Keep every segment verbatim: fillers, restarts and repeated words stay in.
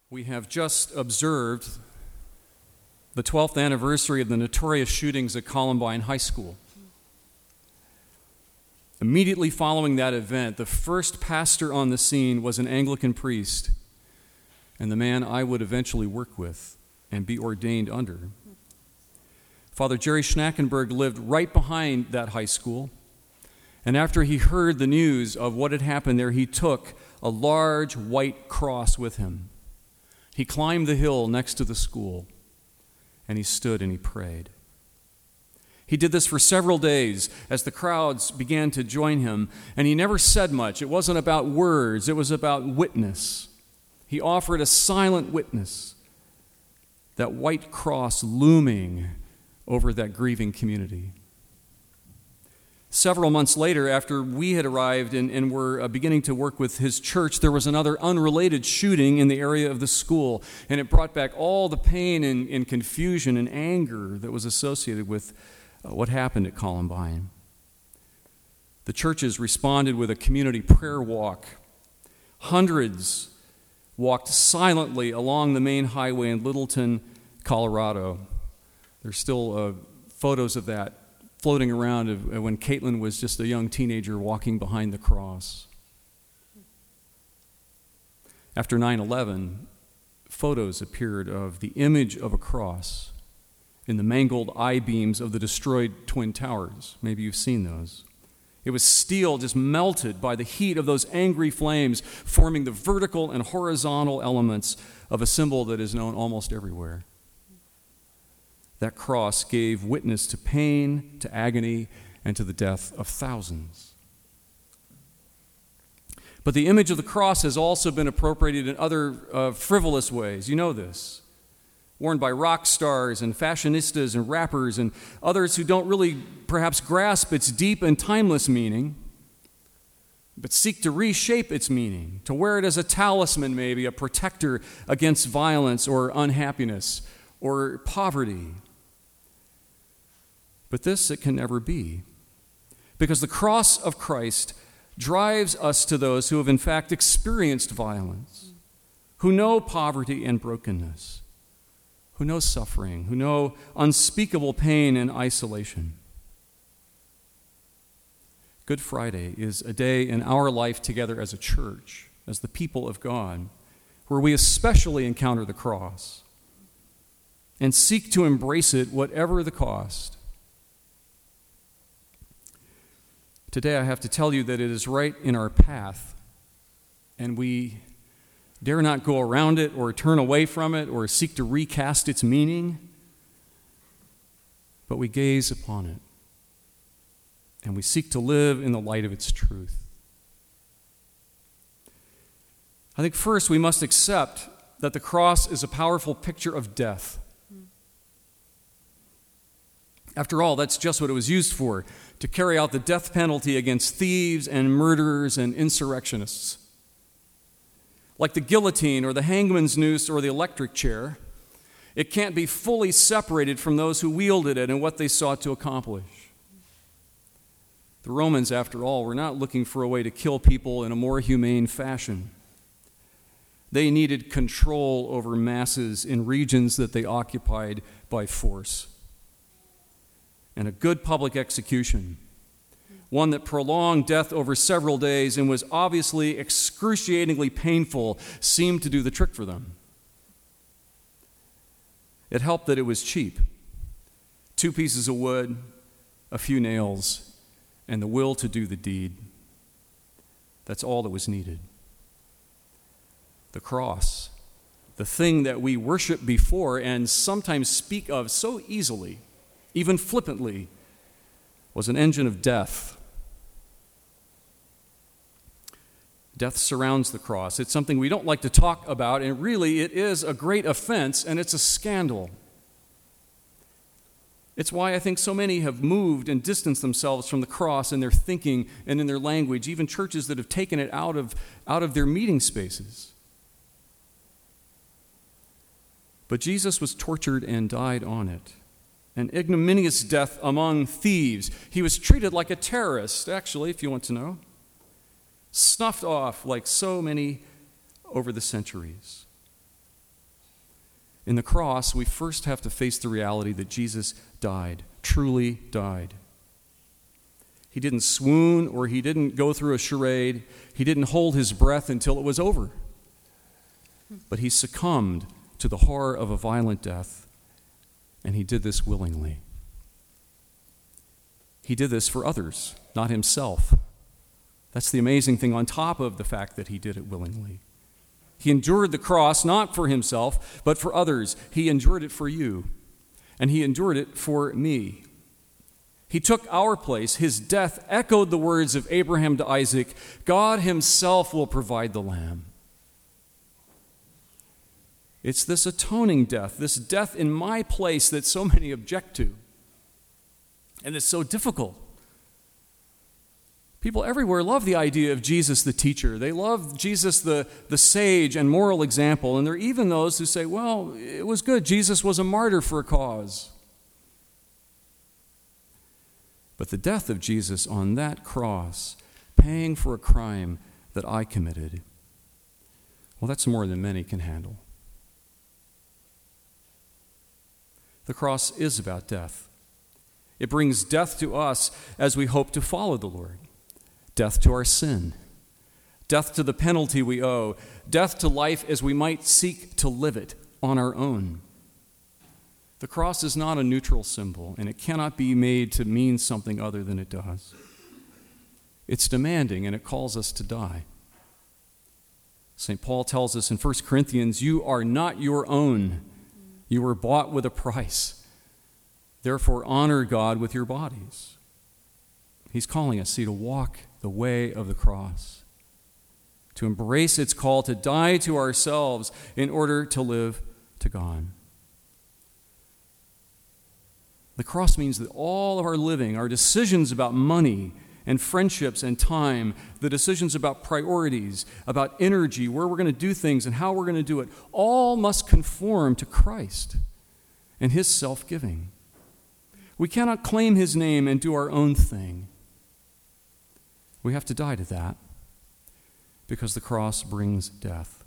We have just observed the twelfth anniversary of the notorious shootings at Columbine High School. Immediately following that event, the first pastor on the scene was an Anglican priest, and the man I would eventually work with and be ordained under. Father Jerry Schnackenberg lived right behind that high school, and after he heard the news of what had happened there, he took a large white cross with him. He climbed the hill next to the school, and he stood and he prayed. He did this for several days as the crowds began to join him, and he never said much. It wasn't about words, it was about witness. He offered a silent witness, that white cross looming over that grieving community. Several months later, after we had arrived and, and were uh, beginning to work with his church, there was another unrelated shooting in the area of the school, and it brought back all the pain and, and confusion and anger that was associated with uh, what happened at Columbine. The churches responded with a community prayer walk. Hundreds walked silently along the main highway in Littleton, Colorado. There's still uh, photos of that floating around of when Caitlin was just a young teenager walking behind the cross. After nine eleven, photos appeared of the image of a cross in the mangled I-beams of the destroyed Twin Towers. Maybe you've seen those. It was steel just melted by the heat of those angry flames, forming the vertical and horizontal elements of a symbol that is known almost everywhere. That cross gave witness to pain, to agony, and to the death of thousands. But the image of the cross has also been appropriated in other uh, frivolous ways. You know this. Worn by rock stars and fashionistas and rappers and others who don't really perhaps grasp its deep and timeless meaning, but seek to reshape its meaning, to wear it as a talisman, maybe, a protector against violence or unhappiness or poverty. But this it can never be, because the cross of Christ drives us to those who have in fact experienced violence, who know poverty and brokenness, who know suffering, who know unspeakable pain and isolation. Good Friday is a day in our life together as a church, as the people of God, where we especially encounter the cross and seek to embrace it whatever the cost. Today I have to tell you that it is right in our path, and we dare not go around it or turn away from it or seek to recast its meaning, but we gaze upon it, and we seek to live in the light of its truth. I think first we must accept that the cross is a powerful picture of death. After all, that's just what it was used for, to carry out the death penalty against thieves and murderers and insurrectionists. Like the guillotine or the hangman's noose or the electric chair, it can't be fully separated from those who wielded it and what they sought to accomplish. The Romans, after all, were not looking for a way to kill people in a more humane fashion. They needed control over masses in regions that they occupied by force. And a good public execution, one that prolonged death over several days and was obviously excruciatingly painful, seemed to do the trick for them. It helped that it was cheap. Two pieces of wood, a few nails, and the will to do the deed. That's all that was needed. The cross, the thing that we worship before and sometimes speak of so easily, even flippantly, was an engine of death. Death surrounds the cross. It's something we don't like to talk about, and really it is a great offense, and it's a scandal. It's why I think so many have moved and distanced themselves from the cross in their thinking and in their language, even churches that have taken it out of, out of their meeting spaces. But Jesus was tortured and died on it. An ignominious death among thieves. He was treated like a terrorist, actually, if you want to know. Snuffed off like so many over the centuries. In the cross, we first have to face the reality that Jesus died, truly died. He didn't swoon or he didn't go through a charade. He didn't hold his breath until it was over. But he succumbed to the horror of a violent death, and he did this willingly. He did this for others, not himself. That's the amazing thing on top of the fact that he did it willingly. He endured the cross not for himself, but for others. He endured it for you, and he endured it for me. He took our place. His death echoed the words of Abraham to Isaac, God himself will provide the lamb. It's this atoning death, this death in my place that so many object to, and it's so difficult. People everywhere love the idea of Jesus the teacher. They love Jesus the, the sage and moral example. And there are even those who say, well, it was good. Jesus was a martyr for a cause. But the death of Jesus on that cross, paying for a crime that I committed, well, that's more than many can handle. The cross is about death. It brings death to us as we hope to follow the Lord. Death to our sin, death to the penalty we owe, death to life as we might seek to live it on our own. The cross is not a neutral symbol, and it cannot be made to mean something other than it does. It's demanding, and it calls us to die. Saint Paul tells us in First Corinthians, you are not your own. You were bought with a price. Therefore, honor God with your bodies. He's calling us, see, to walk the way of the cross, to embrace its call to die to ourselves in order to live to God. The cross means that all of our living, our decisions about money and friendships and time, the decisions about priorities, about energy, where we're going to do things and how we're going to do it, all must conform to Christ and his self-giving. We cannot claim his name and do our own thing. We have to die to that because the cross brings death.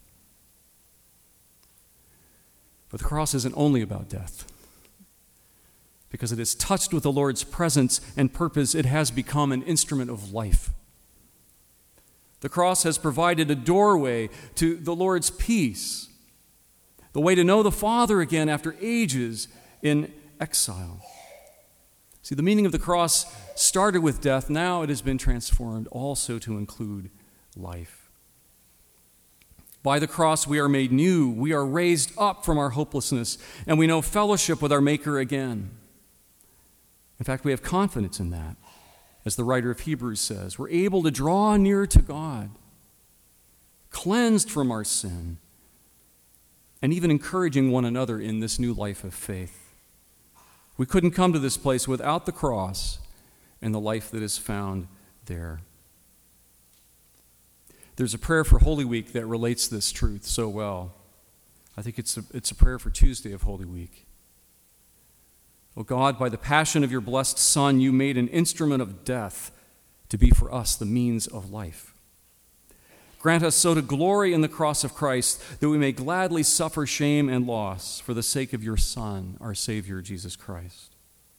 But the cross isn't only about death. Because it is touched with the Lord's presence and purpose, it has become an instrument of life. The cross has provided a doorway to the Lord's peace, the way to know the Father again after ages in exile. See, the meaning of the cross started with death. Now it has been transformed also to include life. By the cross we are made new. We are raised up from our hopelessness, and we know fellowship with our Maker again. In fact, we have confidence in that. As the writer of Hebrews says, we're able to draw near to God, cleansed from our sin, and even encouraging one another in this new life of faith. We couldn't come to this place without the cross and the life that is found there. There's a prayer for Holy Week that relates this truth so well. I think it's a, it's a prayer for Tuesday of Holy Week. O God, by the passion of your blessed Son, you made an instrument of death to be for us the means of life. Grant us so to glory in the cross of Christ that we may gladly suffer shame and loss for the sake of your Son, our Savior, Jesus Christ.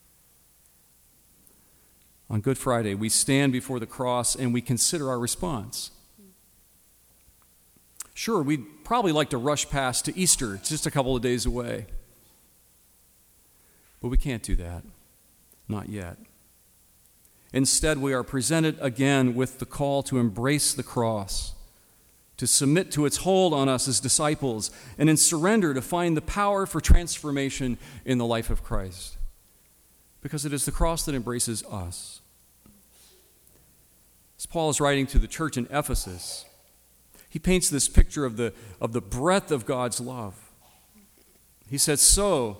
On Good Friday, we stand before the cross and we consider our response. Sure, we'd probably like to rush past to Easter. It's just a couple of days away. But we can't do that. Not yet. Instead, we are presented again with the call to embrace the cross, to submit to its hold on us as disciples, and in surrender to find the power for transformation in the life of Christ. Because it is the cross that embraces us. As Paul is writing to the church in Ephesus, he paints this picture of the, of the breadth of God's love. He says, so,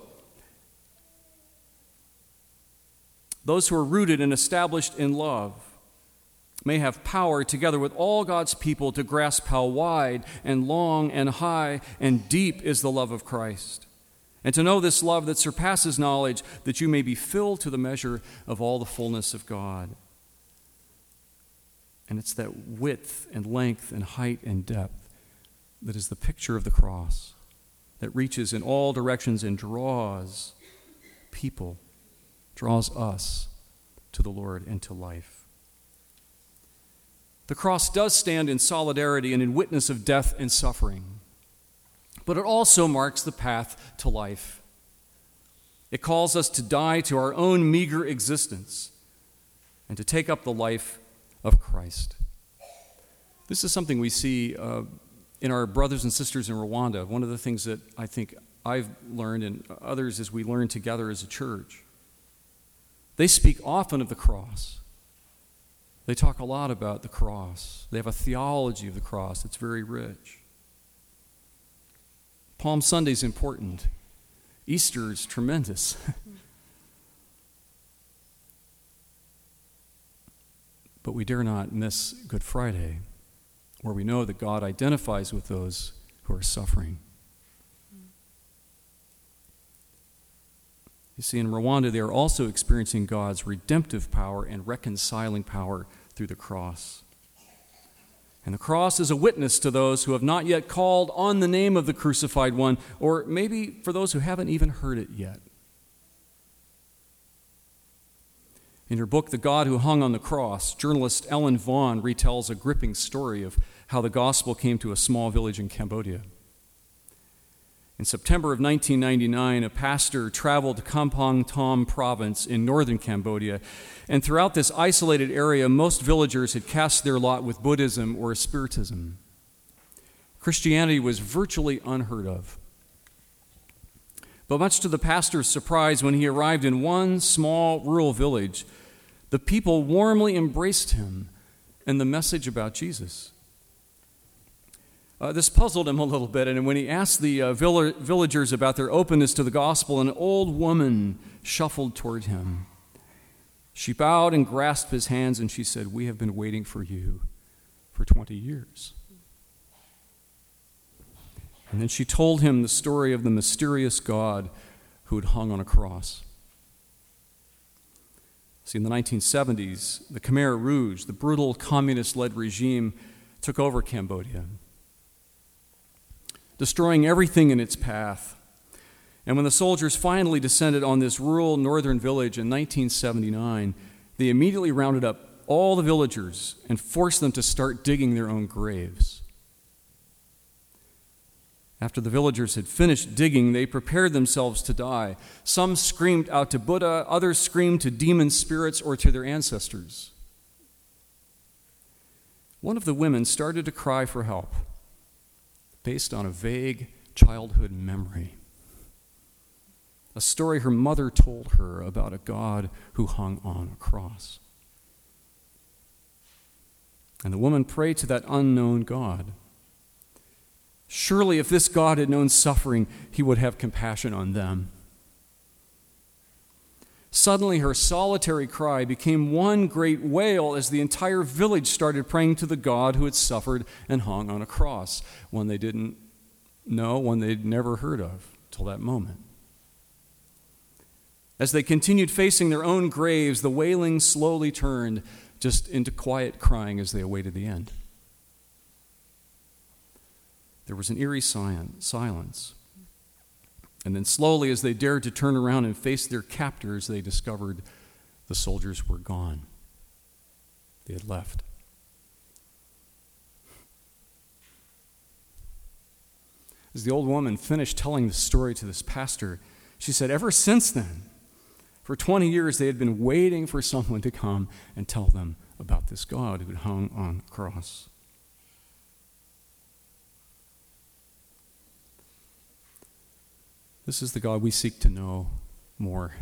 those who are rooted and established in love may have power together with all God's people to grasp how wide and long and high and deep is the love of Christ, and to know this love that surpasses knowledge, that you may be filled to the measure of all the fullness of God. And it's that width and length and height and depth that is the picture of the cross. that reaches in all directions and draws people, draws us to the Lord and to life. The cross does stand in solidarity and in witness of death and suffering, but it also marks the path to life. It calls us to die to our own meager existence and to take up the life of Christ. This is something we see uh, in our brothers and sisters in Rwanda. One of the things that I think I've learned, and others as we learn together as a church, they speak often of the cross. They talk a lot about the cross. They have a theology of the cross that's very rich. Palm Sunday is important. Easter is tremendous. But we dare not miss Good Friday, where we know that God identifies with those who are suffering. You see, in Rwanda, they are also experiencing God's redemptive power and reconciling power through the cross. And the cross is a witness to those who have not yet called on the name of the crucified one, or maybe for those who haven't even heard it yet. In her book, The God Who Hung on the Cross, journalist Ellen Vaughn retells a gripping story of how the gospel came to a small village in Cambodia. In September of nineteen ninety-nine, a pastor traveled to Kampong Thom province in northern Cambodia, and throughout this isolated area, most villagers had cast their lot with Buddhism or Spiritism. Christianity was virtually unheard of. But much to the pastor's surprise, when he arrived in one small rural village, the people warmly embraced him and the message about Jesus. Uh, this puzzled him a little bit, and when he asked the uh, vill- villagers about their openness to the gospel, an old woman shuffled toward him. She bowed and grasped his hands, and she said, "We have been waiting for you for twenty years. And then she told him the story of the mysterious God who had hung on a cross. See, in the nineteen seventies, the Khmer Rouge, the brutal communist-led regime, took over Cambodia, destroying everything in its path. And when the soldiers finally descended on this rural northern village in nineteen seventy-nine, they immediately rounded up all the villagers and forced them to start digging their own graves. After the villagers had finished digging, they prepared themselves to die. Some screamed out to Buddha, others screamed to demon spirits or to their ancestors. One of the women started to cry for help based on a vague childhood memory, a story her mother told her about a God who hung on a cross. And the woman prayed to that unknown God. Surely if this God had known suffering, he would have compassion on them. Suddenly her solitary cry became one great wail as the entire village started praying to the God who had suffered and hung on a cross, one they didn't know, one they'd never heard of till that moment. As they continued facing their own graves, the wailing slowly turned just into quiet crying as they awaited the end. There was an eerie silence. And then slowly, as they dared to turn around and face their captors, they discovered the soldiers were gone. They had left. As the old woman finished telling the story to this pastor, she said, ever since then, for twenty years, they had been waiting for someone to come and tell them about this God who had hung on a cross. This is the God we seek to know more.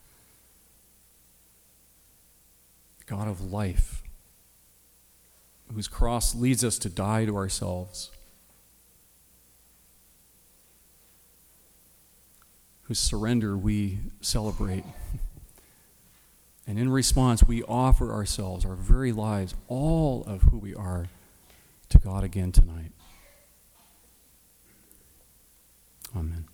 The God of life, whose cross leads us to die to ourselves, whose surrender we celebrate. And in response, we offer ourselves, our very lives, all of who we are, to God again tonight. Amen.